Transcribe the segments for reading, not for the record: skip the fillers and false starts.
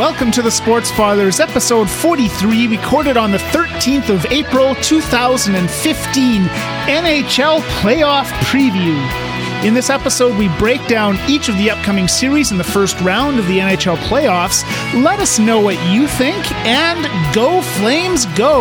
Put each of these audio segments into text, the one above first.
welcome to the Sports Fathers, episode 43, recorded on the 13th of April, 2015, NHL Playoff Preview. In this episode, we break down each of the upcoming series in the first round of the NHL Playoffs. Let us know what you think, and go Flames, go!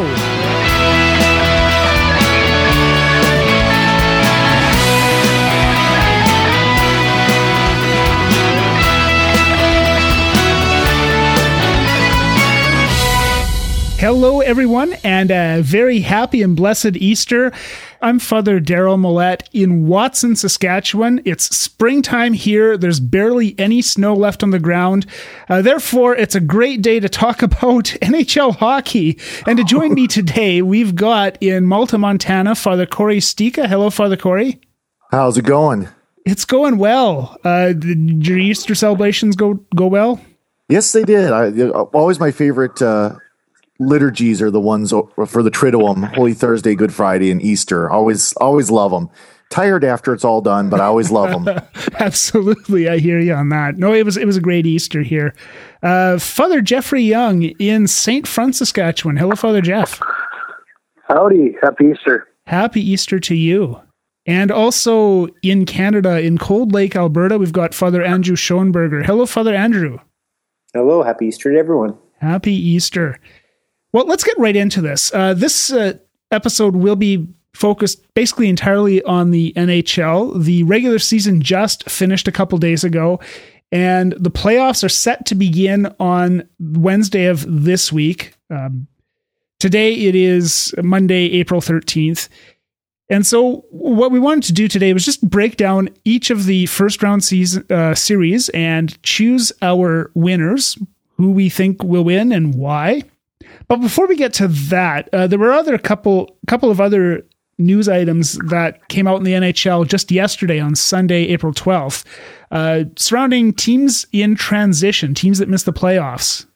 Hello, everyone, and a very happy and blessed Easter. I'm Father Daryl Millette in Watson, Saskatchewan. It's springtime here. There's barely any snow left on the ground. Therefore, it's a great day to talk about NHL hockey. And to join me today, we've got in Malta, Montana, Father Corey Stika. Hello, Father Corey. How's it going? It's going well. Did your Easter celebrations go well? Yes, they did. Always my favorite liturgies are the ones for the Triduum, Holy Thursday, Good Friday, and Easter. Always love them. Tired after it's all done, but I always love them. Absolutely, I hear you on that. No, it was a great Easter here. Father Jeffrey Young in St. Front, Saskatchewan. Hello, Father Jeff. Howdy. Happy Easter. Happy Easter to you. And also in Canada, in Cold Lake, Alberta, we've got Father Andrew Schoenberger. Hello, Father Andrew. Hello. Happy Easter to everyone. Happy Easter. Well, let's get right into this. This episode will be focused basically entirely on the NHL. The regular season just finished a couple days ago, and the playoffs are set to begin on Wednesday of this week. Today it is Monday, April 13th. And so what we wanted to do today was just break down each of the first round series and choose our winners, who we think will win and why. But before we get to that, there were a couple of other news items that came out in the NHL just yesterday on Sunday, April 12th, surrounding teams in transition, teams that missed the playoffs,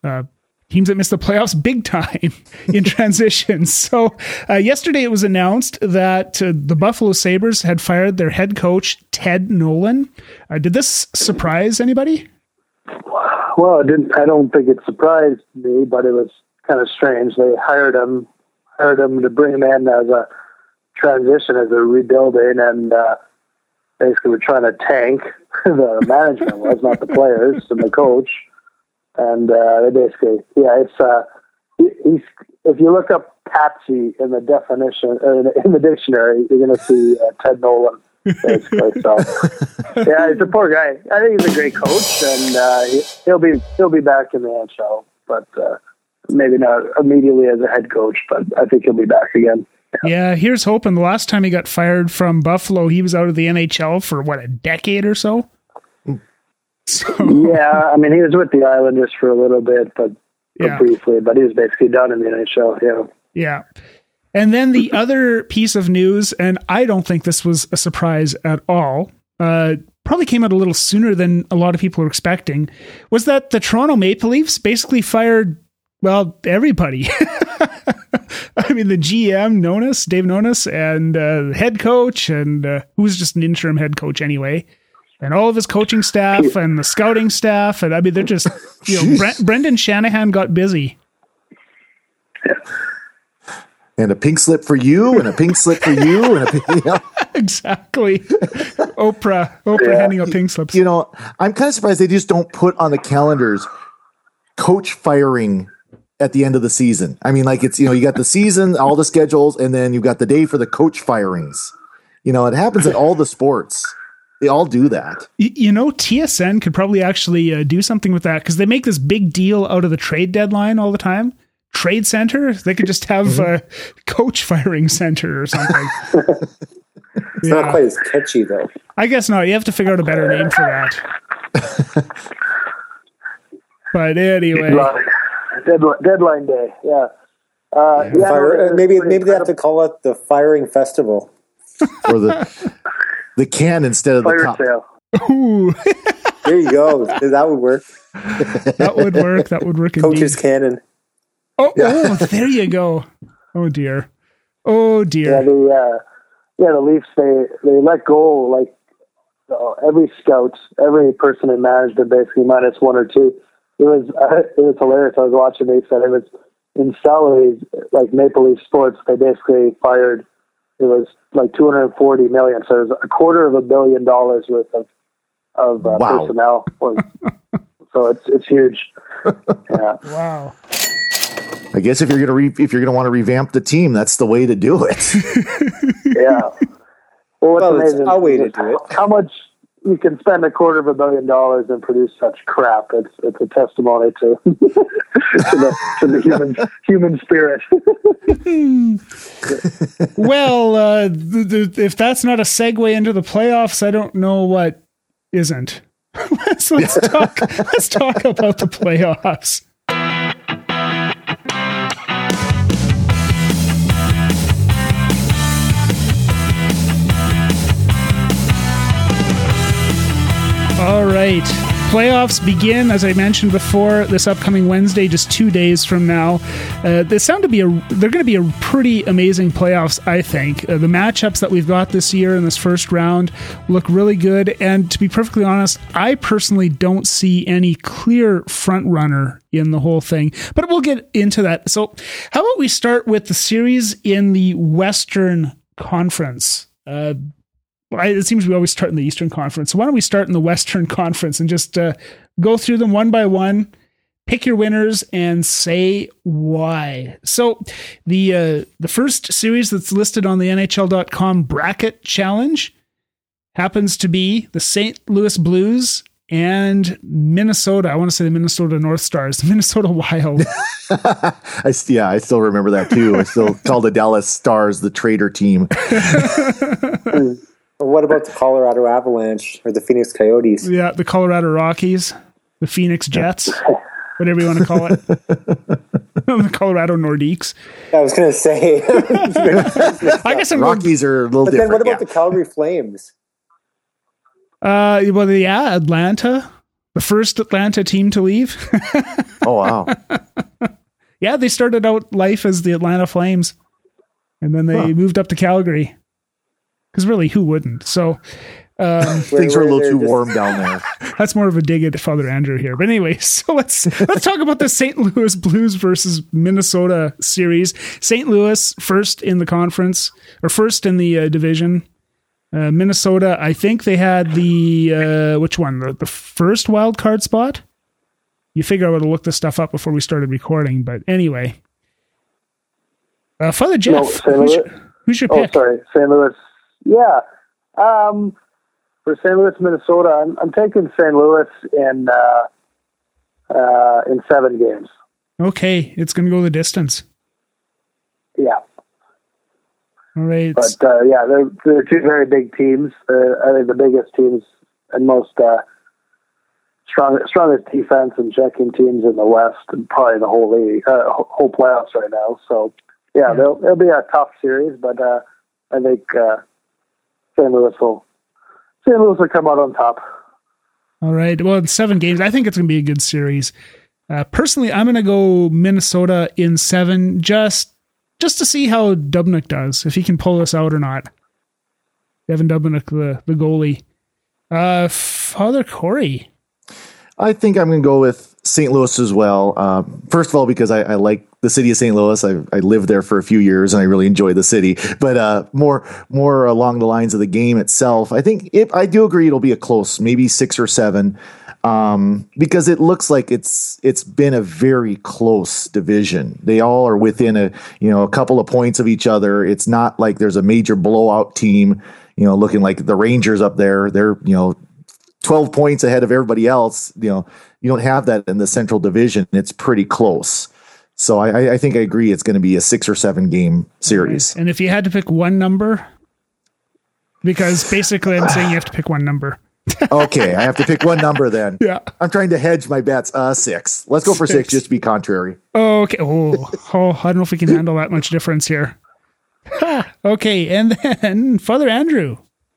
big time in transition. So yesterday it was announced that the Buffalo Sabres had fired their head coach, Ted Nolan. Did this surprise anybody? Well, it didn't. I don't think it surprised me, but it was kind of strange. They hired him to bring him in as a transition, as a rebuilding, and basically we're trying to tank. The management was, not the players and the coach. And they basically, he's. If you look up Patsy in the definition in the dictionary, you're going to see Ted Nolan. Basically, so yeah, he's a poor guy. I think he's a great coach, and he'll be back in the NHL, but. Maybe not immediately as a head coach, but I think he'll be back again. Yeah, here's hoping. The last time he got fired from Buffalo, he was out of the NHL for, a decade or so? Yeah, I mean, he was with the Islanders for a little bit, but briefly, but he was basically done in the NHL, Yeah. And then the other piece of news, and I don't think this was a surprise at all, probably came out a little sooner than a lot of people were expecting, was that the Toronto Maple Leafs basically fired everybody. I mean, the GM, Dave Nonis, and the head coach, and who was just an interim head coach anyway, and all of his coaching staff and the scouting staff. And I mean, they're just, Brendan Shanahan got busy. Yeah. And a pink slip for you, and a pink slip for you, and a pink, Exactly. Oprah handing out pink slips. I'm kind of surprised they just don't put on the calendars coach firing at the end of the season. I mean, like, it's, you got the season, all the schedules, and then you've got the day for the coach firings. It happens at all the sports. They all do that. TSN could probably actually do something with that, because they make this big deal out of the trade deadline all the time. Trade center, they could just have a coach firing center or something. It's not quite as catchy, though. I guess not. You have to figure out a better name for that. But anyway. Deadline day, yeah. Maybe they have to call it the Firing Festival. Or the can instead of Fire the cup. sale. Ooh. There you go. That would work. That would work indeed. Coach's Cannon. Oh, there you go. Oh, dear. Yeah, the Leafs, they let go, every scout, every person in management, basically minus one or two, was hilarious. I was watching. They said it was in salaries, like Maple Leaf Sports. They basically fired. It was like $240 million. So it was $250 million worth of personnel. So it's huge. Yeah. Wow. I guess if you're gonna want to revamp the team, that's the way to do it. Yeah. Well, what's amazing it's our way to do it. How much you can spend $250 million and produce such crap. It's a testimony to the human spirit. Well, if that's not a segue into the playoffs, I don't know what isn't. Let's talk about the playoffs. All right. Playoffs begin, as I mentioned before, this upcoming Wednesday, just 2 days from now. They're going to be a pretty amazing playoffs, I think. The matchups that we've got this year in this first round look really good. And to be perfectly honest, I personally don't see any clear front runner in the whole thing. But we'll get into that. So how about we start with the series in the Western Conference? It seems we always start in the Eastern Conference. So why don't we start in the Western Conference and just go through them one by one, pick your winners, and say why. So the first series that's listed on the NHL.com bracket challenge happens to be the St. Louis Blues and Minnesota. I want to say the Minnesota North Stars, the Minnesota Wild. I still remember that too. I still call the Dallas Stars the traitor team. What about the Colorado Avalanche or the Phoenix Coyotes? Yeah, the Colorado Rockies, the Phoenix Jets, whatever you want to call it. The Colorado Nordiques. I was going to say. I guess I'm Rockies are a little but different. Then what about the Calgary Flames? Atlanta, the first Atlanta team to leave. Oh, wow. Yeah, they started out life as the Atlanta Flames, and then they moved up to Calgary. Because really, who wouldn't? So things are a little too warm down there. That's more of a dig at Father Andrew here. But anyway, so let's talk about the St. Louis Blues versus Minnesota series. St. Louis first in the conference, or first in the division. Minnesota, I think they had the which one? The first wild card spot. You figure I would have looked this stuff up before we started recording. But anyway, Father Jeff, who's your pick? Oh, sorry, St. Louis. Yeah. For St. Louis, Minnesota, I'm taking St. Louis in 7 games. Okay, it's going to go the distance. Yeah. All right. But they're two very big teams. I think the biggest teams and most strongest defense and checking teams in the West, and probably the whole league, whole playoffs right now. So it'll be a tough series, but I think St. Louis will come out on top. All right. Well, in 7 games, I think it's going to be a good series. Personally, I'm going to go Minnesota in 7, just to see how Dubnyk does, if he can pull this out or not. Devin Dubnyk, the goalie. Father Corey. I think I'm going to go with St. Louis as well. First of all, because I like the city of St. Louis. I lived there for a few years and I really enjoy the city. But more along the lines of the game itself, I think I do agree it'll be a close, maybe 6 or 7, because it looks like it's been a very close division. They all are within a couple of points of each other. It's not like there's a major blowout team, looking like the Rangers up there. They're 12 points ahead of everybody else. You don't have that in the Central Division. It's pretty close. So I think I agree it's going to be a 6 or 7 game series. And if you had to pick one number, because basically I'm saying you have to pick one number. Okay, I have to pick one number then. Yeah. I'm trying to hedge my bets. 6. Let's go for 6 just to be contrary. Okay. Oh, I don't know if we can handle that much difference here. Okay, and then Father Andrew.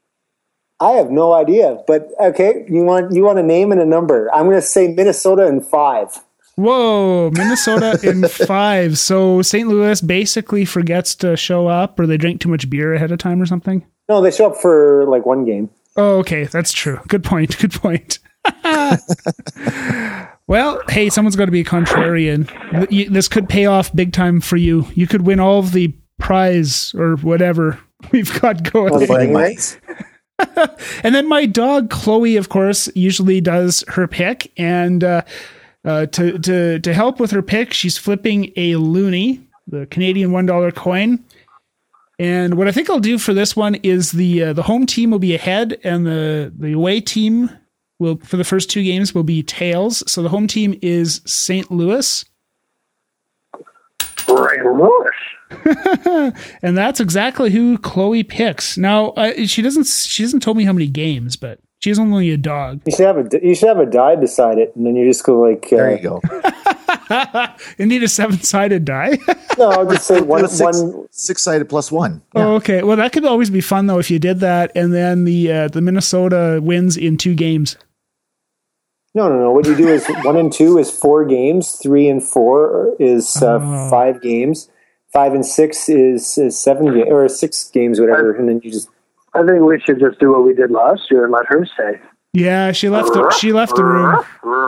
I have no idea, but okay, you want a name and a number. I'm going to say Minnesota in 5. Whoa, Minnesota in 5. So St. Louis basically forgets to show up, or they drink too much beer ahead of time or something? No, they show up for like 1 game. Oh, okay, that's true. Good point. Well, hey, someone's got to be a contrarian. This could pay off big time for you. You could win all of the prize or whatever we've got going. Right? And then my dog Chloe, of course, usually does her pick, and to help with her pick, she's flipping a loonie, the Canadian $1 coin. And what I think I'll do for this one is the home team will be ahead, and the away team will, for the first two games, will be tails. So the home team is St. Louis. St. Louis. And that's exactly who Chloe picks. Now she hasn't told me how many games, but she has only a dog. You should have a die beside it, and then you just go like. There you go. You need a 7-sided die. No, I'll just say one. Six-sided plus one. Yeah. Oh, okay. Well, that could always be fun though if you did that, and then the Minnesota wins in 2 games. No. What you do is 1 and 2 is 4 games. 3 and 4 is 5 games. 5 and 6 is 7 games or 6 games, whatever. And then you just. I think we should just do what we did last year and let her say. Yeah, she left the room.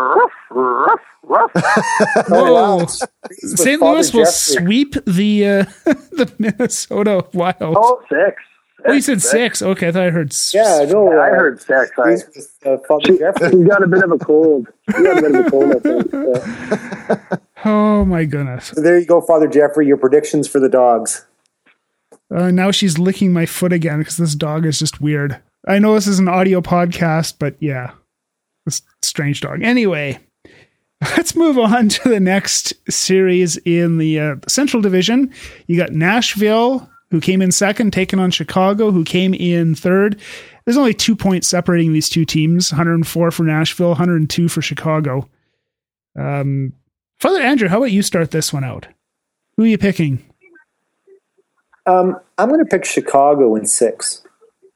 Whoa! St. Louis will sweep the Minnesota Wild. Oh, 6. Oh, you said 6. Okay, I thought I heard 6. Yeah, no, I heard 6. Father Jeffrey. She got a bit of a cold. I think. Oh my goodness! So there you go, Father Jeffrey. Your predictions for the dogs. Now she's licking my foot again because this dog is just weird. I know this is an audio podcast, but yeah, this strange dog. Anyway, let's move on to the next series in the Central Division. You got Nashville, who came in second, taking on Chicago, who came in third. There's only 2 points separating these two teams, 104 for Nashville, 102 for Chicago. Father Andrew, how about you start this one out? Who are you picking? I'm going to pick Chicago in 6.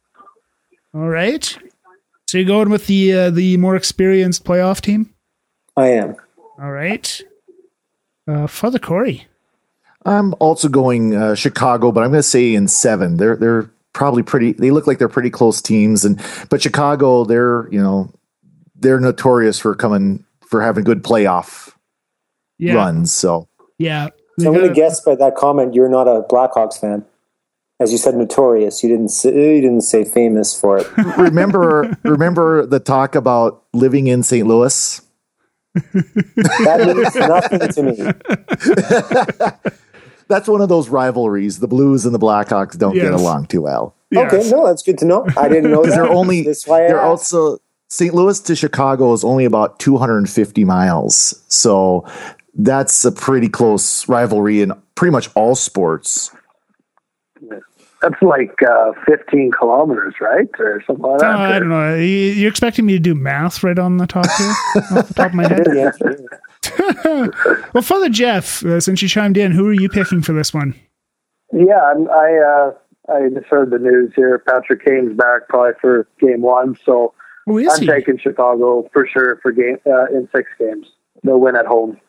All right. So you're going with the more experienced playoff team? I am. All right. Father Corey. I'm also going Chicago, but I'm going to say in 7. They're probably pretty. They look like they're pretty close teams, but Chicago, they're notorious for having good playoff runs. So yeah. So I'm going to guess by that comment you're not a Blackhawks fan. As you said, notorious. You didn't say famous for it. Remember the talk about living in St. Louis? That means nothing to me. That's one of those rivalries. The Blues and the Blackhawks don't get along too well. Yes. Okay, no, that's good to know. I didn't know that. They're also St. Louis to Chicago is only about 250 miles. So that's a pretty close rivalry in pretty much all sports. That's like 15 kilometers, right? Or something like that. I don't know. You're expecting me to do math right on the top here? Off the top of my head? Well, Father Jeff, since you chimed in, who are you picking for this one? Yeah, I just heard the news here. Patrick Kane's back probably for game 1, so I'm taking Chicago for sure for in 6 games. They'll win at home.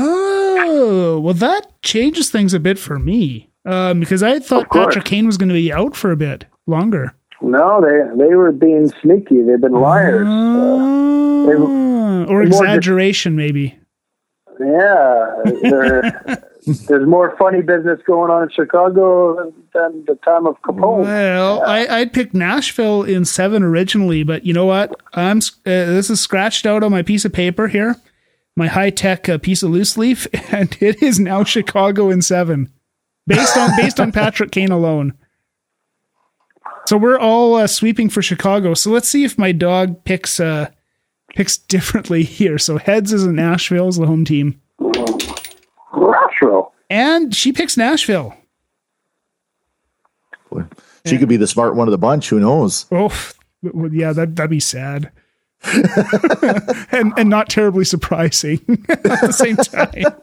Oh, well, that changes things a bit for me. Because I thought Patrick Kane was going to be out for a bit longer. No, they were being sneaky. They've been liars. Or exaggeration, maybe. Yeah. There's more funny business going on in Chicago than the time of Capone. Well, yeah. I'd picked Nashville in 7 originally, but you know what? This is scratched out on my piece of paper here, my high-tech piece of loose leaf, and it is now Chicago in 7. Based on Patrick Kane alone. So we're all sweeping for Chicago. So let's see if my dog picks differently here. So heads is Nashville is the home team. Nashville. And she picks Nashville. Boy, she could be the smart one of the bunch. Who knows? Oh, yeah, that'd be sad. and not terribly surprising at the same time.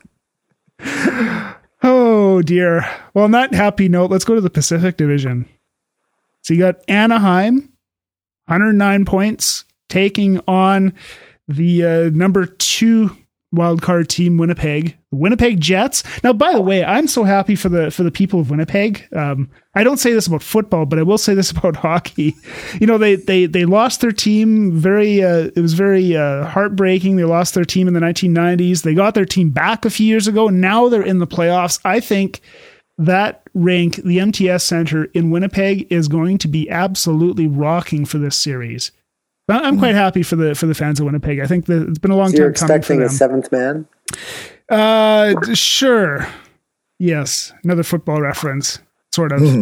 Oh, dear. Well, on that happy note, let's go to the Pacific Division. So you got Anaheim, 109 points, taking on the number 2 wild card team, Winnipeg Jets. Now, by the way, I'm so happy for the people of Winnipeg. I don't say this about football, but I will say this about hockey. You know, they lost their team it was very heartbreaking. They lost their team in the 1990s. They got their team back a few years ago. Now they're in the playoffs. I think that rink, the MTS Center in Winnipeg, is going to be absolutely rocking for this series. I'm quite happy for the fans of Winnipeg. I think that it's been a long time coming for them. You're expecting a seventh man? Sure. Yes. Another football reference, sort of.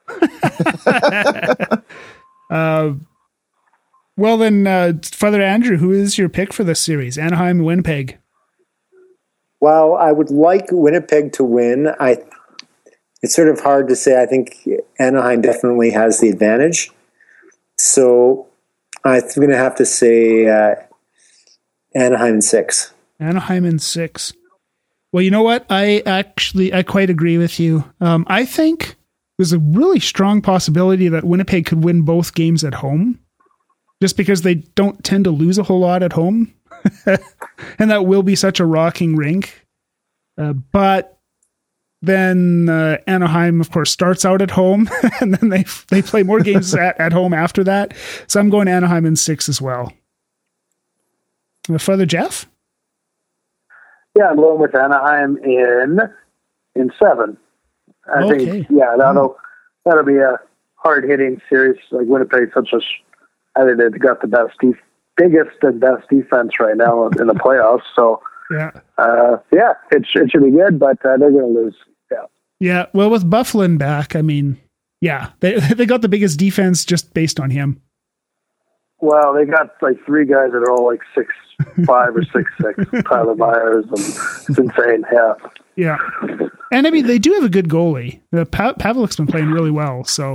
Well then, Father Andrew, who is your pick for this series? Anaheim, Winnipeg. Well, I would like Winnipeg to win. It's sort of hard to say. I think Anaheim definitely has the advantage. So I'm going to have to say Anaheim in 6. Anaheim in 6. Well, you know what? I quite agree with you. I think there's a really strong possibility that Winnipeg could win both games at home, just because they don't tend to lose a whole lot at home. And that will be such a rocking rink. But then Anaheim, of course, starts out at home, and then they play more games at home after that. So I'm going Anaheim in 6 as well. Father Jeff? Yeah, I'm going with Anaheim in 7. I think that'll be a hard hitting series. Like Winnipeg, I think they've got the biggest and best defense right now in the playoffs. So it should be good, but they're going to lose. Yeah. Well, with Byfuglien back, I mean, they got the biggest defense just based on him. Well, they got like 3 guys that are all like 6'5" or 6'6", Tyler Myers, and it's insane. Yeah. And I mean, they do have a good goalie. Pavelek's been playing really well. So.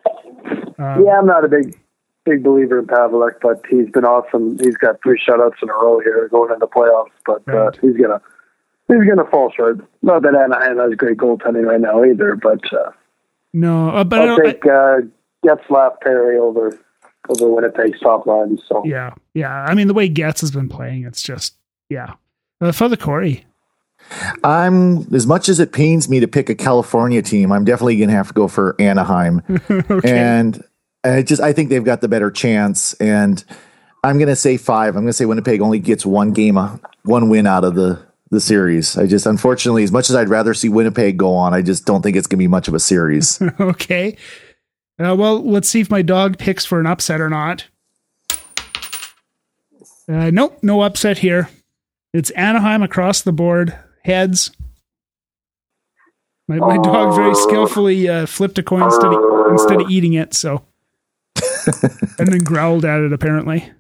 I'm not a big believer in Pavelek, but he's been awesome. He's got 3 shutouts in a row here going into playoffs, but he's gonna fall short. Not that Anaheim has great goaltending right now either, but no. But I'll take Getzlaf Perry over Winnipeg's top line. So yeah. I mean, the way Getz has been playing, it's just Father Corey. As much as it pains me to pick a California team, I'm definitely going to have to go for Anaheim. Okay. And I think they've got the better chance. And I'm going to say 5. I'm going to say Winnipeg only gets one win out of the series. Unfortunately, as much as I'd rather see Winnipeg go on, I just don't think it's going to be much of a series. Okay. Well, let's see if my dog picks for an upset or not. Nope, no upset here. It's Anaheim across the board. Heads. My dog very skillfully flipped a coin instead of eating it, so. And then growled at it, apparently.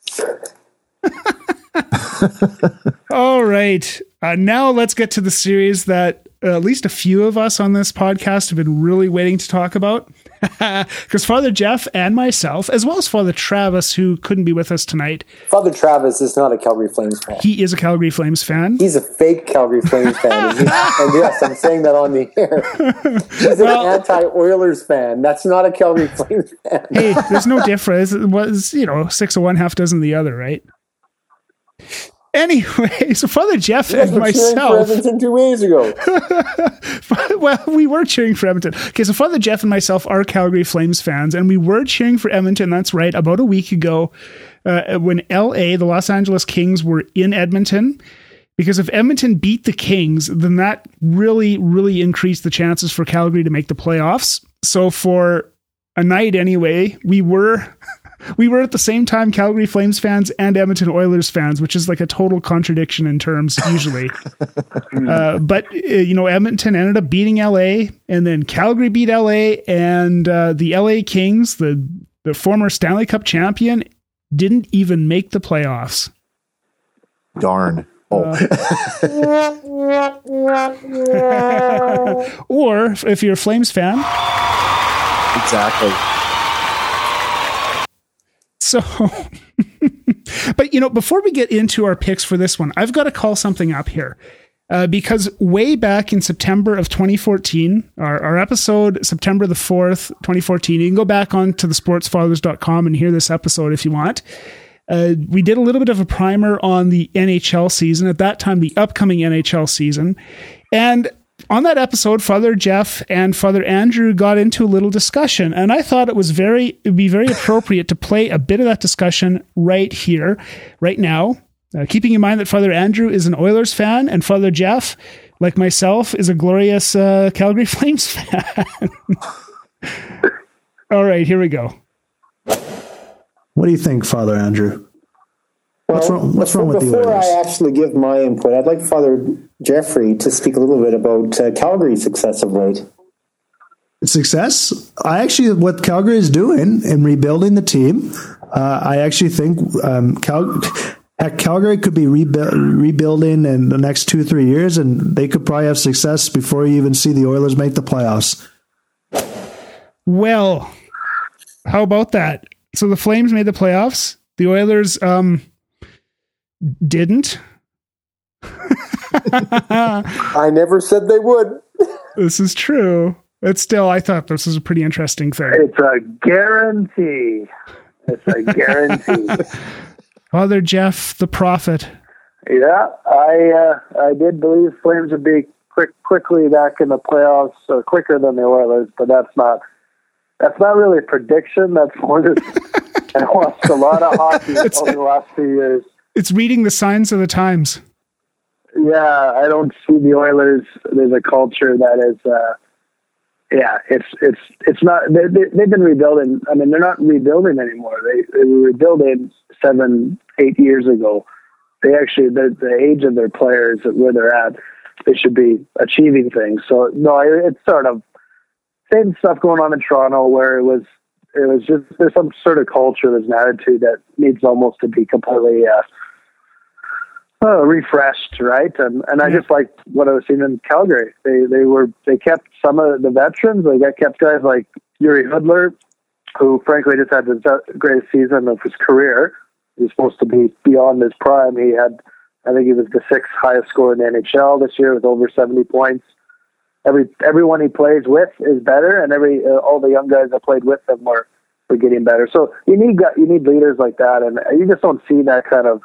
All right. Now let's get to the series that at least a few of us on this podcast have been really waiting to talk about. Because Father Jeff and myself, as well as Father Travis, who couldn't be with us tonight. Father Travis is not a Calgary Flames fan. He is a Calgary Flames fan. He's a fake Calgary Flames fan. And yes, I'm saying that on the air. He's an anti-Oilers fan. That's not a Calgary Flames fan. Hey, there's no difference. It was, 6 of one, half dozen of the other, right? Anyway, so Father Jeff and myself. For Edmonton 2 days ago. Well, we were cheering for Edmonton. Okay, so Father Jeff and myself are Calgary Flames fans, and we were cheering for Edmonton. That's right. About a week ago, when LA, the Los Angeles Kings, were in Edmonton, because if Edmonton beat the Kings, then that really, really increased the chances for Calgary to make the playoffs. So for a night anyway, we were at the same time Calgary Flames fans and Edmonton Oilers fans, which is like a total contradiction in terms usually. But Edmonton ended up beating LA, and then Calgary beat LA, and the LA Kings, the former Stanley Cup champion, didn't even make the playoffs. Darn. Or if you're a Flames fan. Exactly. So, but before we get into our picks for this one, I've got to call something up here. Because way back in September of 2014, our episode, September the 4th, 2014, you can go back on to thesportsfathers.com and hear this episode if you want. We did a little bit of a primer on the NHL season, at that time, the upcoming NHL season. And on that episode, Father Jeff and Father Andrew got into a little discussion, and I thought it would be very appropriate to play a bit of that discussion right here, right now, keeping in mind that Father Andrew is an Oilers fan, and Father Jeff, like myself, is a glorious Calgary Flames fan. All right, here we go. What do you think, Father Andrew? Well, what's wrong with the Oilers? Before I actually give my input, I'd like Father Jeffrey to speak a little bit about Calgary's success of late. Success? What Calgary is doing in rebuilding the team, I actually think Calgary could be rebuilding in the next 2-3 years, and they could probably have success before you even see the Oilers make the playoffs. Well, how about that? So the Flames made the playoffs. The Oilers didn't. I never said they would. This is true. But still, I thought this was a pretty interesting thing. It's a guarantee. It's a guarantee. Father Jeff, the prophet. Yeah, I did believe Flames would be quickly back in the playoffs, or quicker than the Oilers, but that's not really a prediction. That's more just I watched a lot of hockey over the last few years. It's reading the signs of the times. Yeah, I don't see the Oilers. There's a culture that is, it's not. They've been rebuilding. I mean, they're not rebuilding anymore. They were rebuilding 7-8 years ago. They actually, the age of their players, where they're at, they should be achieving things. So no, it's sort of same stuff going on in Toronto, where it was just there's some sort of culture, there's an attitude that needs almost to be completely refreshed, right? And I just liked what I was seeing in Calgary. They kept some of the veterans. They kept guys like Yuri Hudler, who frankly just had the greatest season of his career. He was supposed to be beyond his prime. I think he was the 6th highest scorer in the NHL this year with over 70 points. Everyone he plays with is better, and all the young guys that played with him were getting better. So you need leaders like that, and you just don't see that kind of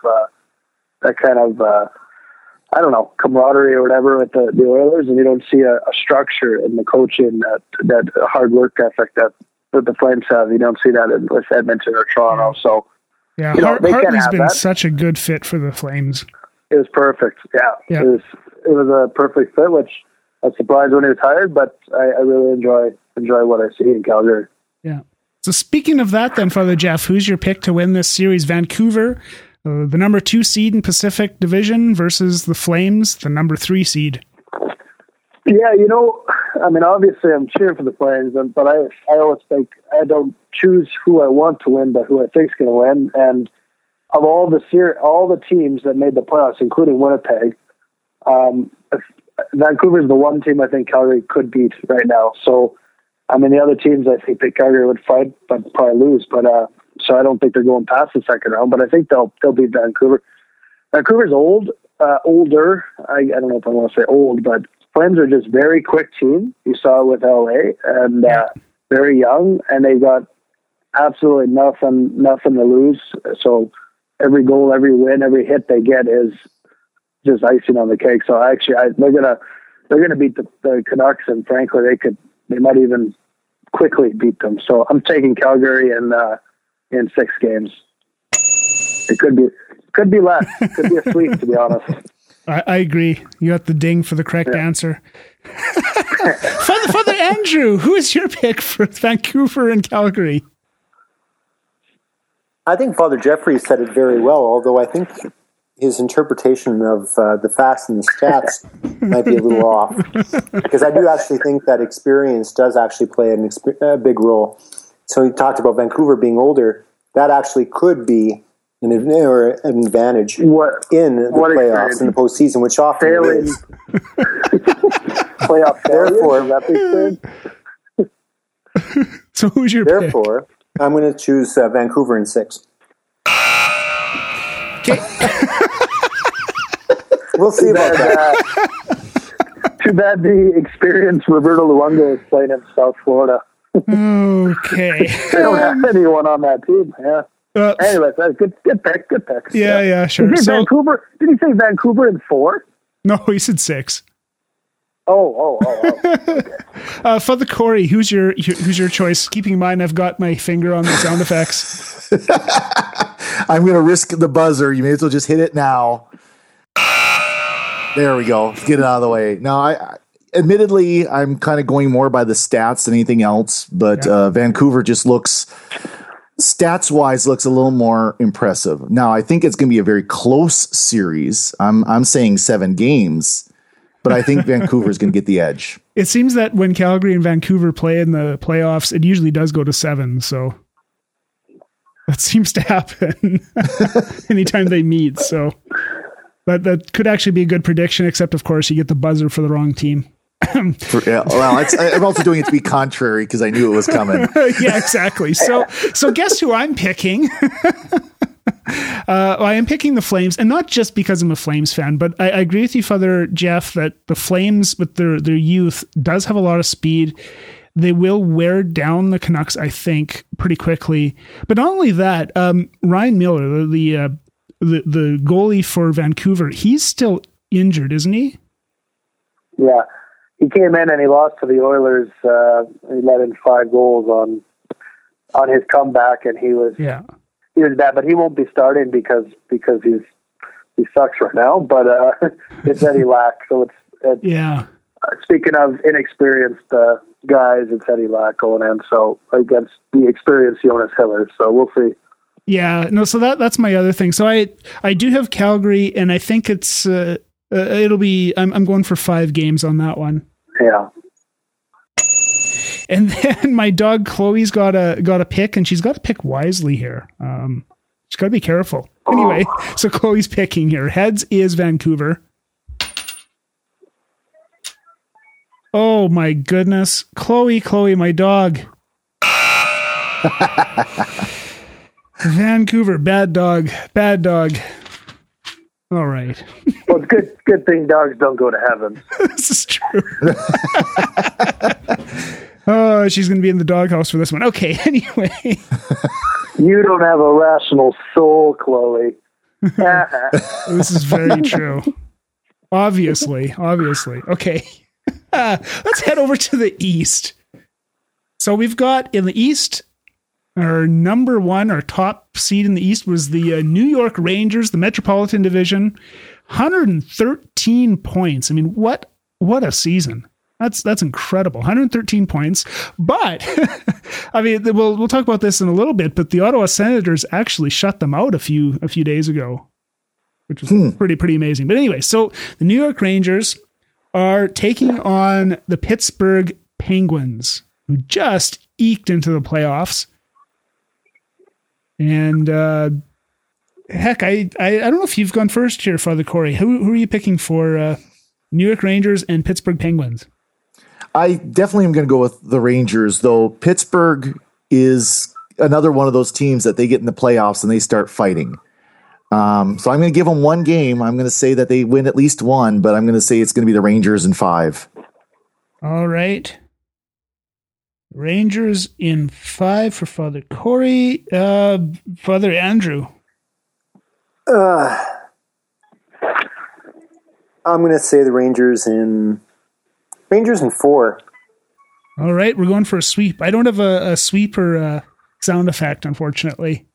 I don't know, camaraderie or whatever with the Oilers, and you don't see a structure in the coaching, that hard work ethic that the Flames have. You don't see that with Edmonton or Toronto. So yeah, Hartley's been such a good fit for the Flames. It was perfect. Yeah. It was a perfect fit, which I was surprised when he was hired, but I really enjoy what I see in Calgary. Yeah. So speaking of that, then, Father Jeff, who's your pick to win this series? Vancouver, the number 2 seed in Pacific Division, versus the Flames, the number 3 seed. Yeah, I mean, obviously I'm cheering for the Flames, but I always think I don't choose who I want to win, but who I think is going to win. And of all the teams that made the playoffs, including Winnipeg, Vancouver's the one team I think Calgary could beat right now. So, I mean, the other teams I think that Calgary would fight, but probably lose. But so I don't think they're going past the second round. But I think they'll beat Vancouver. Vancouver's older. I don't know if I want to say old, but Flames are just very quick team. You saw it with LA, and very young, and they got absolutely nothing to lose. So every goal, every win, every hit they get is just icing on the cake. So they're gonna beat the Canucks, and frankly, they might even quickly beat them. So I'm taking Calgary in 6 games. It could be less. Could be a sweep, to be honest. I agree. You got the ding for the correct answer. Father Andrew, who is your pick for Vancouver and Calgary? I think Father Jeffrey said it very well, although I think his interpretation of the facts and the stats might be a little off. Because I do actually think that experience does actually play a big role. So he talked about Vancouver being older. That actually could be an advantage in the playoffs, in the postseason, which often is. Playoff failure. So who's your pick? Therefore, I'm going to choose Vancouver in 6. Okay. We'll see about that. Too bad the experienced Roberto Luongo is playing in South Florida. Okay. They don't have anyone on that team. Yeah. Anyways, good pick. Good pick. Yeah, sure. Did Vancouver? Did he say Vancouver in 4? No, he said 6. Oh. Okay. Father Corey, who's your choice? Keeping in mind, I've got my finger on the sound effects. I'm going to risk the buzzer. You may as well just hit it now. There we go. Let's get it out of the way. No, admittedly, I'm kind of going more by the stats than anything else, but Vancouver just stats-wise looks a little more impressive. Now, I think it's going to be a very close series. I'm saying 7 games, but I think Vancouver is going to get the edge. It seems that when Calgary and Vancouver play in the playoffs, it usually does go to 7, so that seems to happen anytime they meet. So that could actually be a good prediction, except, of course, you get the buzzer for the wrong team. I'm also doing it to be contrary because I knew it was coming. Yeah, exactly. So guess who I'm picking? I am picking the Flames, and not just because I'm a Flames fan, but I agree with you, Father Jeff, that the Flames with their youth does have a lot of speed. They will wear down the Canucks, I think, pretty quickly. But not only that, Ryan Miller, the goalie for Vancouver, he's still injured, isn't he? Yeah. He came in and he lost to the Oilers. He let in 5 goals on his comeback, and he was bad. But he won't be starting because he sucks right now. But it's Eddie Lack, so it's speaking of inexperienced guys, it's Eddie Lack going in. So against the experienced Jonas Hiller. So we'll see. Yeah, no. So that's my other thing. So I do have Calgary, and I think it's it'll be. I'm going for 5 games on that one. Yeah. And then my dog Chloe's got a pick, and she's got to pick wisely here. She's got to be careful. Anyway, so Chloe's picking here. Heads is Vancouver. Oh my goodness, Chloe, my dog. Vancouver, bad dog. All right. Well, it's good thing dogs don't go to heaven. This is true. Oh, she's going to be in the doghouse for this one. Okay, anyway. You don't have a rational soul, Chloe. This is very true. Obviously. Okay. Let's head over to the East. So we've got in the East, our number 1, our top seed in the East was the New York Rangers, the Metropolitan Division, 113 points. I mean, what a season. That's incredible. 113 points. But I mean, we'll talk about this in a little bit, but the Ottawa Senators actually shut them out a few days ago, which was pretty amazing. But anyway, so the New York Rangers are taking on the Pittsburgh Penguins, who just eked into the playoffs. And heck, I don't know if you've gone first here, Father Corey. Who are you picking for New York Rangers and Pittsburgh Penguins? I definitely am going to go with the Rangers, though Pittsburgh is another one of those teams that they get in the playoffs and they start fighting. So I'm going to give them 1 game. I'm going to say that they win at least 1, but I'm going to say it's going to be the Rangers in 5. All right. Rangers in 5 for Father Corey. Father Andrew. I'm going to say the Rangers in 4. All right, we're going for a sweep. I don't have a sweep or sound effect, unfortunately.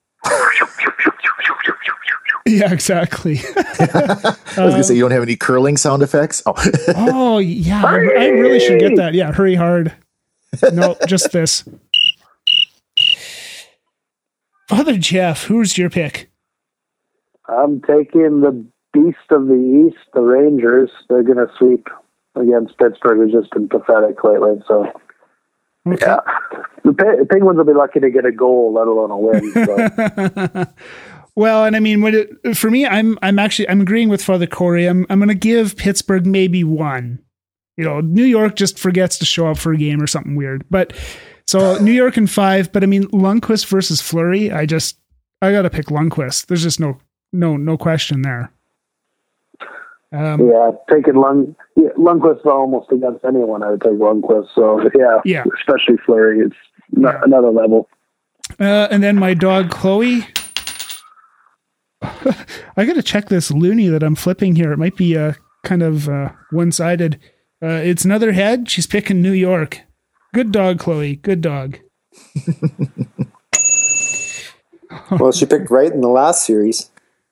Yeah, exactly. I was going to say, you don't have any curling sound effects? Oh yeah, I really should get that. Yeah, hurry hard. No, just this. Father Jeff, who's your pick? I'm taking the beast of the East, the Rangers. They're going to sweep against Pittsburgh, who's just been pathetic lately. So, okay. Yeah. The Penguins will be lucky to get a goal, let alone a win. So. Well, and I mean, for me, I'm agreeing with Father Corey. I'm going to give Pittsburgh maybe 1. You know, New York just forgets to show up for a game or something weird. But so New York in 5. But I mean, Lundqvist versus Fleury. I got to pick Lundqvist. There's just no question there. Taking Lundqvist almost against anyone. I would take Lundqvist. So especially Fleury. It's another level. And then my dog Chloe. I got to check this loony that I'm flipping here. It might be kind of one-sided. It's another head. She's picking New York. Good dog, Chloe. Good dog. Well, she picked right in the last series.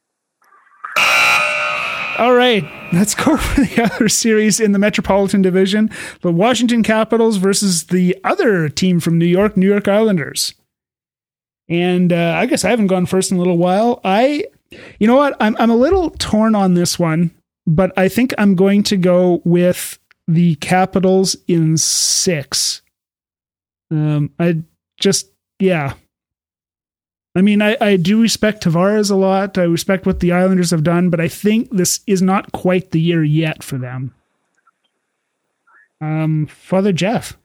All right, let's go for the other series in the Metropolitan Division. The Washington Capitals versus the other team from New York Islanders. And I guess I haven't gone first in a little while. You know what? I'm a little torn on this one, but I think I'm going to go with the Capitals in 6. I mean, I do respect Tavares a lot. I respect what the Islanders have done, but I think this is not quite the year yet for them. Father Jeff.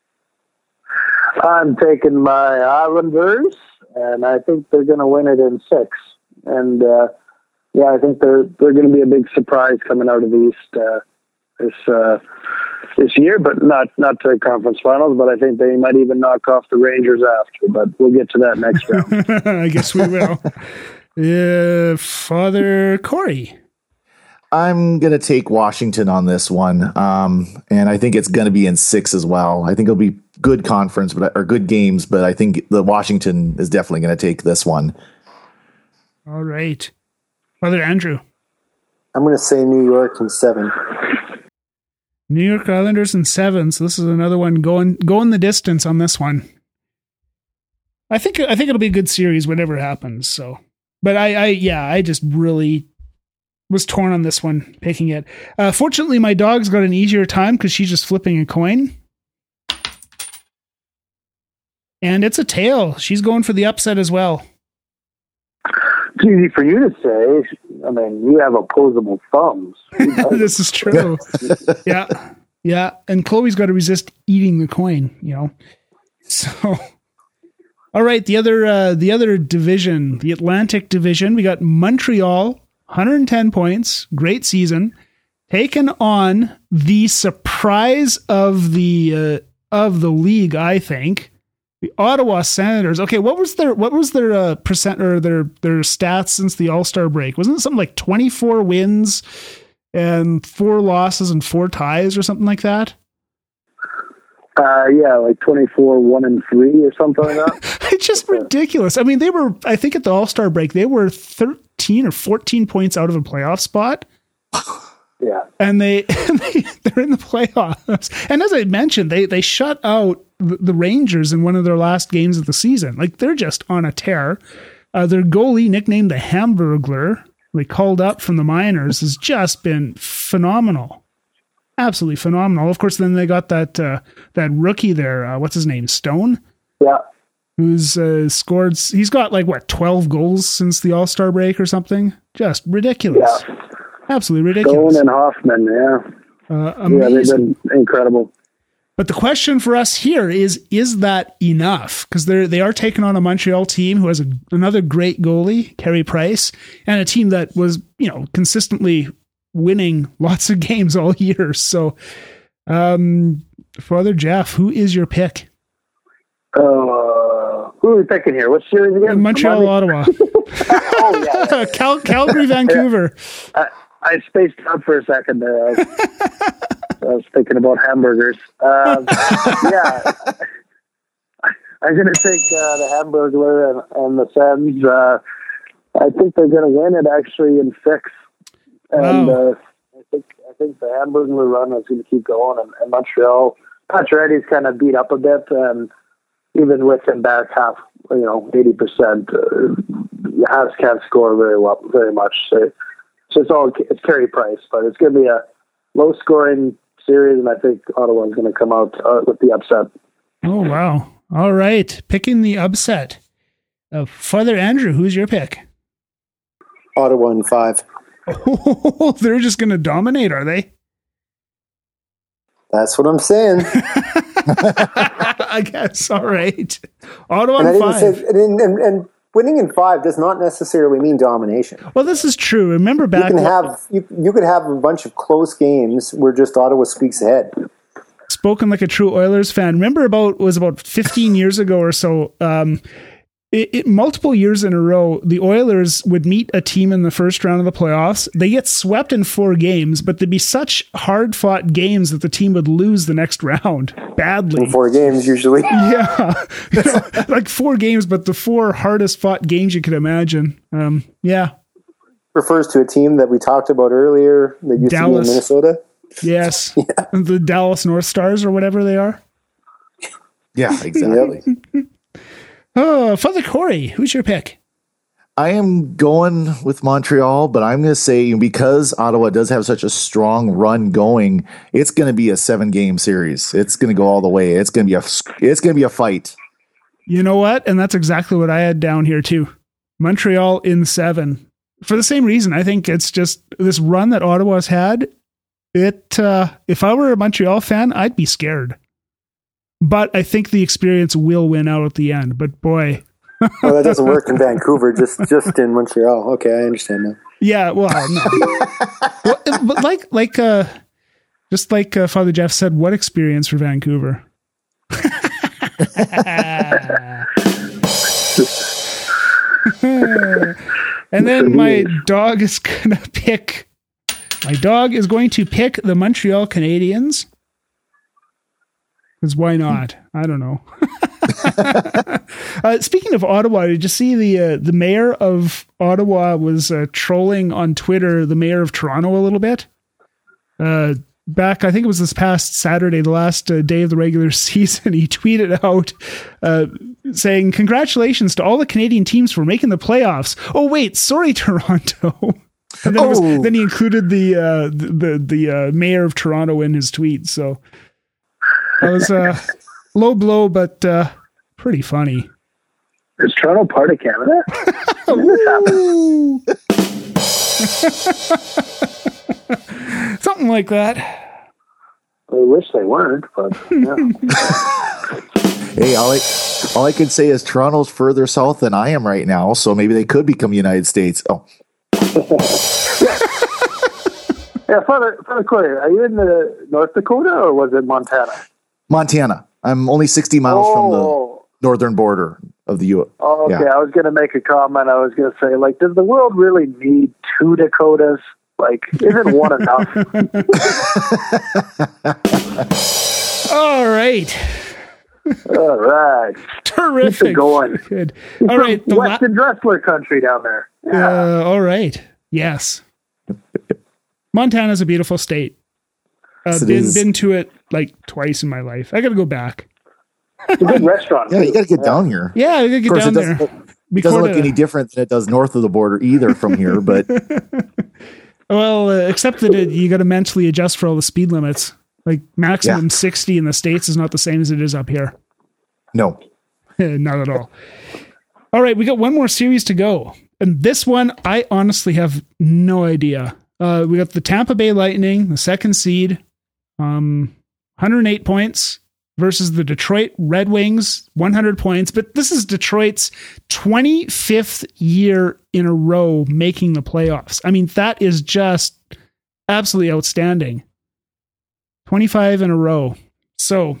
I'm taking my Islanders, and I think they're going to win it in 6. And I think they're going to be a big surprise coming out of the East this year, but not to the conference finals. But I think they might even knock off the Rangers after. But we'll get to that next round. I guess we will. Father Corey. I'm going to take Washington on this one. And I think it's going to be in 6 as well. I think it'll be good conference, or good games, but I think the Washington is definitely going to take this one. All right. Father Andrew. I'm going to say New York in 7. New York Islanders in 7. So this is another one going the distance on this one. I think it'll be a good series, whatever happens. So, but I just really was torn on this one, picking it. Fortunately, my dog's got an easier time because she's just flipping a coin. And it's a tail. She's going for the upset as well. It's easy for you to say. I mean, you have opposable thumbs. This is true. Yeah. And Chloe's got to resist eating the coin, So, all right. The other division, the Atlantic Division, we got Montreal, 110 points, great season, taken on the surprise of the league, I think. The Ottawa Senators. Okay, what was their percent or their stats since the All-Star break? Wasn't it something like 24 wins and 4 losses and 4 ties or something like that? Like 24, 1-3 or something like that. It's just ridiculous. I mean, they were, I think at the All-Star break, they were 13 or 14 points out of a playoff spot. Yeah. And they're in the playoffs. And as I mentioned, they shut out the Rangers in one of their last games of the season. Like, they're just on a tear. Their goalie, nicknamed the Hamburglar, they called up from the minors, has just been phenomenal. Absolutely phenomenal. Of course, then they got that rookie there. What's his name? Stone? Yeah. Who's scored. He's got 12 goals since the All-Star break or something. Just ridiculous. Yeah. Absolutely ridiculous. Stone and Hoffman, yeah. Amazing. Yeah, they've been incredible. But the question for us here is that enough? Because they are taking on a Montreal team who has another great goalie, Carey Price, and a team that was, consistently winning lots of games all year. So, Father Jeff, who is your pick? Who are we picking here? What series again? Montreal, Ottawa. Oh, yeah. Calgary, Vancouver. I spaced out for a second there. I was thinking about hamburgers. I'm going to take the Hamburglar and the Sens. I think they're going to win it actually in 6. And I think the Hamburglar run is going to keep going. And Montreal, Pacioretty's kind of beat up a bit, and even with him back half, 80%, Habs can't score very much. So it's Carey Price, but it's going to be a low-scoring series, and I think Ottawa's going to come out with the upset. Oh, wow. All right. Picking the upset. Father Andrew, who's your pick? Ottawa in 5. Oh, they're just going to dominate, are they? That's what I'm saying. I guess. All right. Ottawa in 5. And winning in 5 does not necessarily mean domination. Well, this is true. Remember back... You could have a bunch of close games where just Ottawa squeaks ahead. Spoken like a true Oilers fan. Remember about 15 years ago or so, multiple years in a row, the Oilers would meet a team in the first round of the playoffs. They get swept in 4 games, but they'd be such hard-fought games that the team would lose the next round badly. In 4 games, usually. Yeah. Like 4 games, but the 4 hardest-fought games you could imagine. Yeah. Refers to a team that we talked about earlier that used to be in Minnesota. Yes. Yeah. The Dallas North Stars or whatever they are. Yeah, exactly. Oh, Father Corey, who's your pick? I am going with Montreal, but I'm going to say because Ottawa does have such a strong run going, it's going to be a 7-game series. It's going to go all the way. It's going to be a fight. You know what? And that's exactly what I had down here too. Montreal in 7. For the same reason, I think it's just this run that Ottawa's had. If I were a Montreal fan, I'd be scared. But I think the experience will win out at the end. But boy. Well, that doesn't work in Vancouver, just in Montreal. Okay, I understand now. Yeah, well, no. But just like Father Jeff said, what experience for Vancouver? And then my dog is going to pick the Montreal Canadiens. Because why not? I don't know. Speaking of Ottawa, did you see the mayor of Ottawa was trolling on Twitter the mayor of Toronto a little bit? Back, I think it was this past Saturday, the last day of the regular season, he tweeted out saying, "Congratulations to all the Canadian teams for making the playoffs. Oh wait, sorry, Toronto." And then he included the mayor of Toronto in his tweet. So that was low blow, but pretty funny. Is Toronto part of Canada? Something like that. I wish they weren't, but yeah. Hey, all I can say is Toronto's further south than I am right now, so maybe they could become United States. Oh. Yeah, Father Corey, are you in the North Dakota or was it Montana? Montana. I'm only 60 miles from the northern border of the U.S. Oh, okay. Yeah. I was going to make a comment. I was going to say, like, does the world really need 2 Dakotas? Like, isn't one enough? All right. All right. Terrific. Keep it going. Good. All right. Western Dressler country down there. Yeah. All right. Yes. Montana's a beautiful state. Been to it like twice in my life. I got to go back. It's a good restaurant. Yeah, you got to get down here. Yeah, I got to get down there. It doesn't look any different than it does north of the border either from here, but... Well, except that you got to mentally adjust for all the speed limits. Like maximum 60 in the States is not the same as it is up here. No. Not at all. All right, we got one more series to go. And this one, I honestly have no idea. We got the Tampa Bay Lightning, the 2nd seed, 108 points versus the Detroit Red Wings, 100 points. But this is Detroit's 25th year in a row making the playoffs. I mean, that is just absolutely outstanding. 25 in a row. So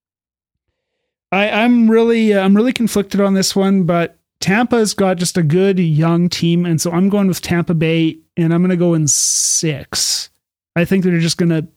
I'm really conflicted on this one, but Tampa's got just a good young team, and so I'm going with Tampa Bay, and I'm going to go in 6. I think they're just gonna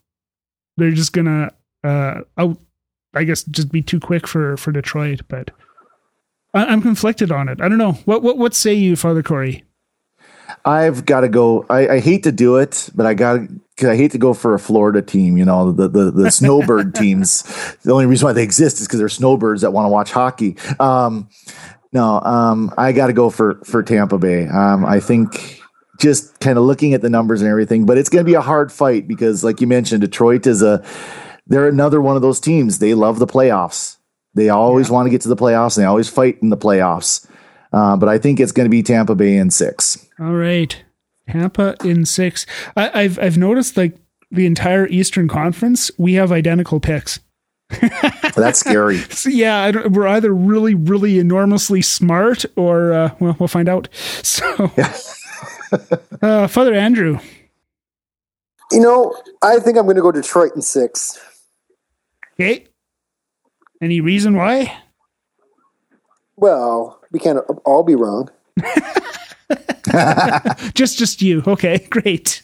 I guess just be too quick for Detroit, but I'm conflicted on it. I don't know. What say you, Father Corey? I've got to go. I hate to do it, but I hate to go for a Florida team. You know, the snowbird teams. The only reason why they exist is because they're snowbirds that want to watch hockey. I got to go for Tampa Bay. I think just kind of looking at the numbers and everything, but it's going to be a hard fight because, like you mentioned, Detroit they're another one of those teams. They love the playoffs. They always want to get to the playoffs, and they always fight in the playoffs. But I think it's going to be Tampa Bay in 6. All right. Tampa in 6. I've noticed like the entire Eastern Conference, we have identical picks. That's scary. So, yeah, we're either really, really enormously smart or, we'll find out. So, Father Andrew. You know, I think I'm going to go Detroit in 6. Okay. Any reason why? Well, We can't all be wrong. just you. Okay, great.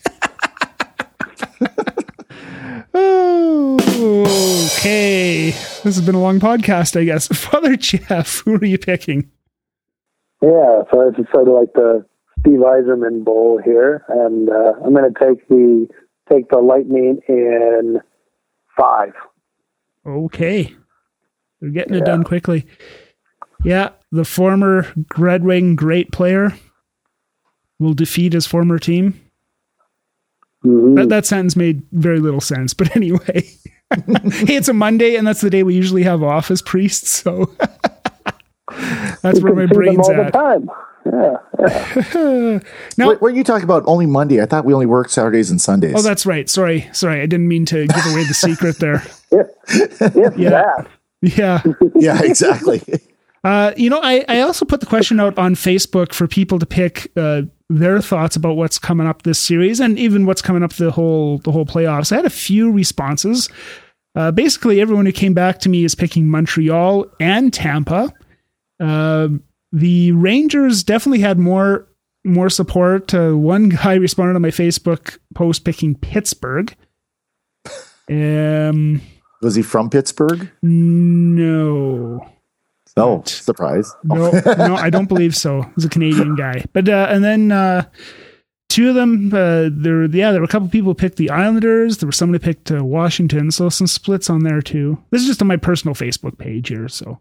Oh, okay. This has been a long podcast, I guess. Father Jeff, who are you picking? Yeah, so it's sort of like the Steve Yzerman Bowl here, and I'm going to take the Lightning in 5. Okay. They're getting it done quickly. Yeah, the former Red Wing great player will defeat his former team. Mm-hmm. That sentence made very little sense, but anyway. Hey, it's a Monday, and that's the day we usually have off as priests, so that's where my brain's all at. the time. Yeah. Now, What are you talking about? Only Monday? I thought we only work Saturdays and Sundays. oh, that's right. Sorry. I didn't mean to give away the secret there. That. Yeah. Yeah, exactly. I also put the question out on Facebook for people to pick their thoughts about what's coming up this series and even what's coming up the whole playoffs. I had a few responses. Basically, everyone who came back to me is picking Montreal and Tampa. The Rangers definitely had more support. One guy responded on my Facebook post picking Pittsburgh. Was he from Pittsburgh? No. Oh, surprise. No, I don't believe so. He's a Canadian guy. But and then two of them, there were a couple people who picked the Islanders. There was someone who picked Washington. So some splits on there too. This is just on my personal Facebook page here. So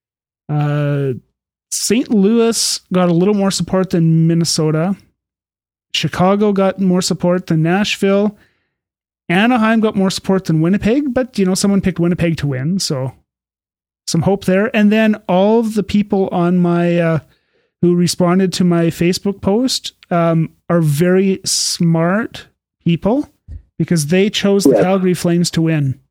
St. Louis got a little more support than Minnesota. Chicago got more support than Nashville. Anaheim got more support than Winnipeg, but someone picked Winnipeg to win, so some hope there. And then all of the people on my who responded to my Facebook post are very smart people because they chose the Calgary Flames to win.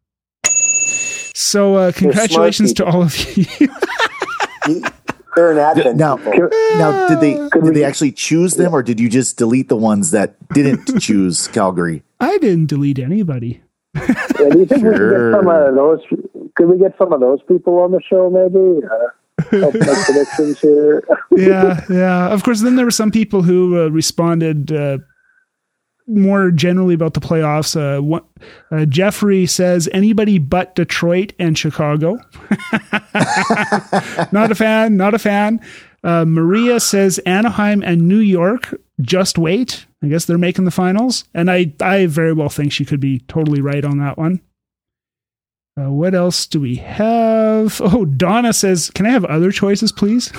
So congratulations to all of you. They're an advent. Now, did they actually choose them, or did you just delete the ones that didn't choose Calgary? I didn't delete anybody. Do you think we could get some of those? Could we get some of those people on the show, maybe? Help make predictions here. Yeah. Of course, then there were some people who responded more generally about the playoffs. Jeffrey says anybody but Detroit and Chicago. Not a fan. Maria says Anaheim and New York. Just wait. I guess they're making the finals. And I very well think she could be totally right on that one. What else do we have? Oh, Donna says, can I have other choices, please?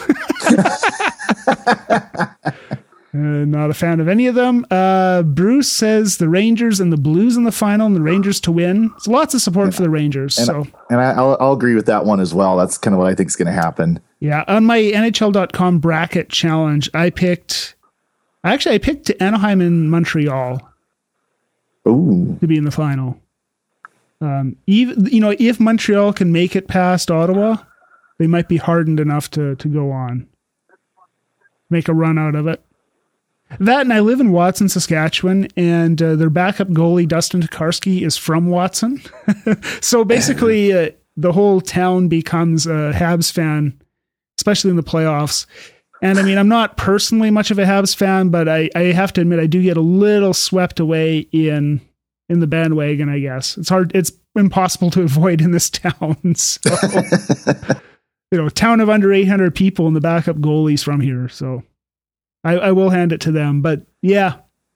Not a fan of any of them. Bruce says the Rangers and the Blues in the final and the Rangers to win. There's lots of support for the Rangers. I'll agree with that one as well. That's kind of what I think is going to happen. Yeah. On my NHL.com bracket challenge, I picked Anaheim and Montreal to be in the final. If Montreal can make it past Ottawa, they might be hardened enough to go on, make a run out of it. That, and I live in Watson, Saskatchewan, and their backup goalie, Dustin Tokarski, is from Watson. So basically, the whole town becomes a Habs fan, especially in the playoffs. And I mean, I'm not personally much of a Habs fan, but I have to admit, I do get a little swept away in the bandwagon, I guess. It's impossible to avoid in this town. So, town of under 800 people and the backup goalies from here. So I will hand it to them. But yeah.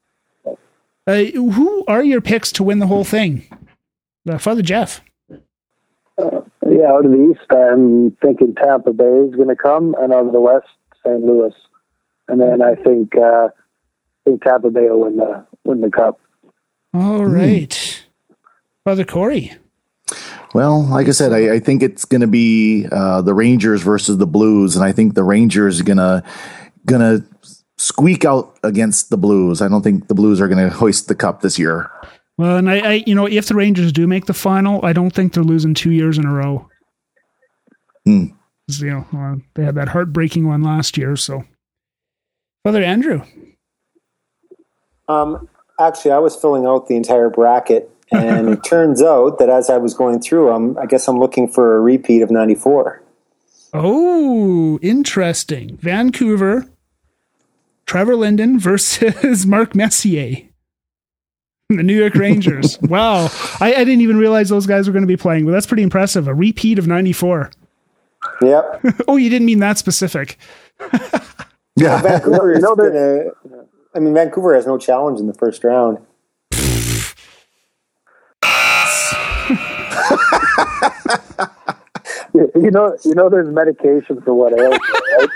Who are your picks to win the whole thing? Father Jeff. Out of the East, I'm thinking Tampa Bay is going to come, and out of the West, St. Louis. And then I think Tampa Bay will win the cup. All right. Father Corey. Well, like I said, I think it's going to be the Rangers versus the Blues, and I think the Rangers are gonna squeak out against the Blues. I don't think the Blues are going to hoist the cup this year. Well, and I if the Rangers do make the final, I don't think they're losing 2 years in a row. They had that heartbreaking one last year. So, Father Andrew. Actually, I was filling out the entire bracket, and it turns out that as I was going through, I guess I'm looking for a repeat of 94. Oh, interesting. Vancouver, Trevor Linden versus Mark Messier. The New York Rangers. Wow. I didn't even realize those guys were going to be playing, but that's pretty impressive. A repeat of 94. Yep. Oh, you didn't mean that specific. Yeah. Vancouver Vancouver has no challenge in the first round. You know, there's medication for what ails you,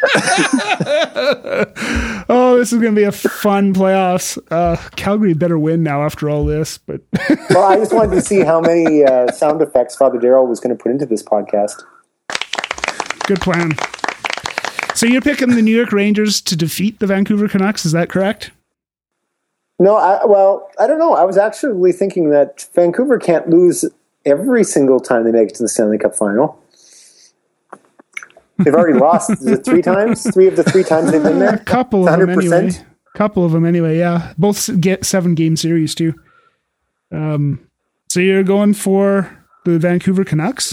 right? Oh, this is going to be a fun playoffs. Calgary better win now after all this. But well, I just wanted to see how many sound effects Father Darrell was going to put into this podcast. Good plan. So you're picking the New York Rangers to defeat the Vancouver Canucks, is that correct? No, I don't know. I was actually thinking that Vancouver can't lose every single time they make it to the Stanley Cup final. They've already lost 3 times. 3 of the 3 times they've been there. A couple of them anyway. Yeah, both get 7-game series too. So you're going for the Vancouver Canucks?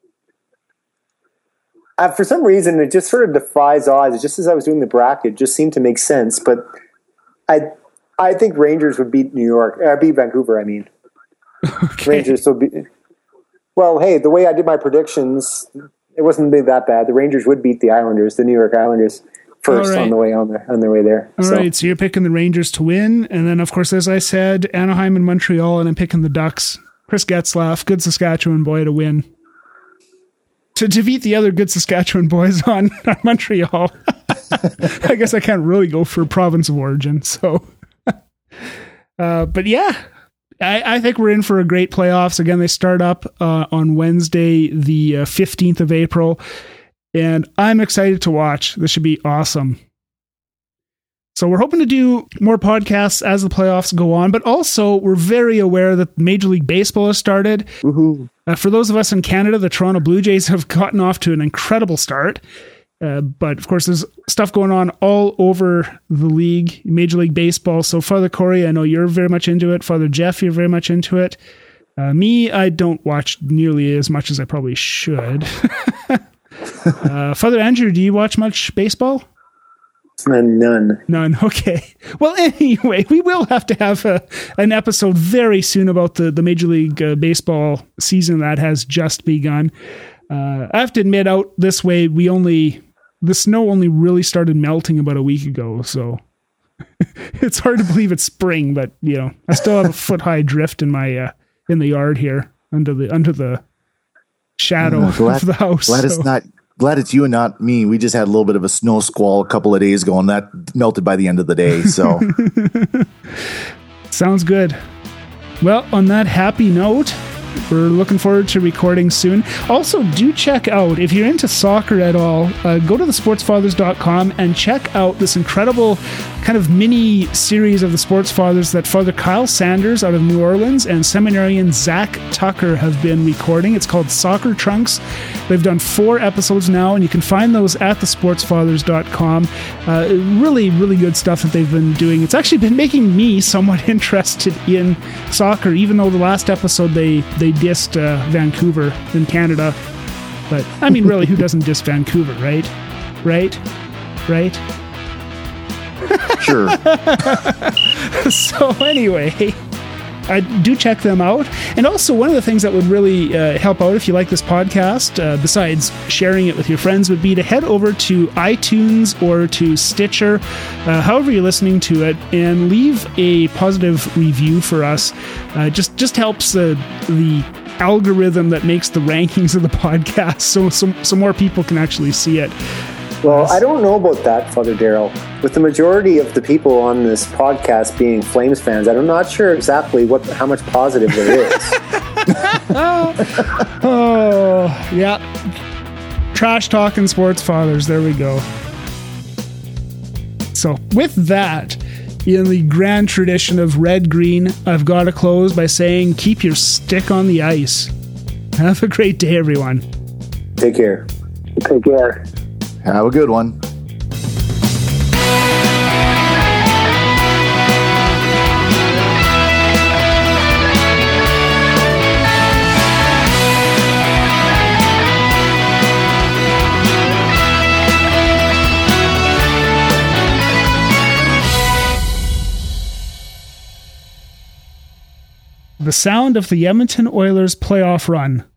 For some reason, it just sort of defies odds. Just as I was doing the bracket, it just seemed to make sense. But I think Rangers would beat beat Vancouver. I mean, okay. Rangers will be. Well, hey, the way I did my predictions, it wasn't that bad. The Rangers would beat the Islanders, the New York Islanders, first on their way there. All right, so you're picking the Rangers to win, and then of course, as I said, Anaheim and Montreal, and I'm picking the Ducks. Chris Getzlaf, good Saskatchewan boy to win. To defeat the other good Saskatchewan boys on Montreal. I guess I can't really go for province of origin. So, but yeah, I think we're in for a great playoffs. Again, they start up on Wednesday, the 15th of April, and I'm excited to watch. This should be awesome. So we're hoping to do more podcasts as the playoffs go on, but also we're very aware that Major League Baseball has started. For those of us in Canada, the Toronto Blue Jays have gotten off to an incredible start. But of course, there's stuff going on all over the league, Major League Baseball. So Father Corey, I know you're very much into it. Father Jeff, you're very much into it. Me, I don't watch nearly as much as I probably should. Father Andrew, do you watch much baseball? None. Okay. Well, anyway, we will have to have an episode very soon about the Major League Baseball season that has just begun. I have to admit, out this way, the snow only really started melting about a week ago, so it's hard to believe it's spring. But I still have a foot-high drift in my in the yard here under the shadow of the house. Glad it's you and not me. We just had a little bit of a snow squall a couple of days ago, and that melted by the end of the day. So, sounds good. Well, on that happy note, we're looking forward to recording soon. Also, do check out, if you're into soccer at all, go to thesportsfathers.com and check out this incredible kind of mini series of the Sports Fathers that Father Kyle Sanders out of New Orleans and seminarian Zach Tucker have been recording. It's called Soccer Trunks. They've done 4 episodes now, and you can find those at thesportsfathers.com. Really, really good stuff that they've been doing. It's actually been making me somewhat interested in soccer, even though the last episode they dissed Vancouver in Canada. But, I mean, really, who doesn't diss Vancouver, right? Right? Sure. So anyway, do check them out. And also, one of the things that would really help out if you like this podcast, besides sharing it with your friends, would be to head over to iTunes or to Stitcher, however you're listening to it, and leave a positive review for us. Just helps the algorithm that makes the rankings of the podcast so more people can actually see it. Well, I don't know about that, Father Darrell. With the majority of the people on this podcast being Flames fans, I'm not sure exactly how much positive there is. Oh, yeah. Trash talking Sports Fathers. There we go. So with that, in the grand tradition of Red Green, I've got to close by saying keep your stick on the ice. Have a great day, everyone. Take care. Take care. Have a good one. The sound of the Edmonton Oilers playoff run.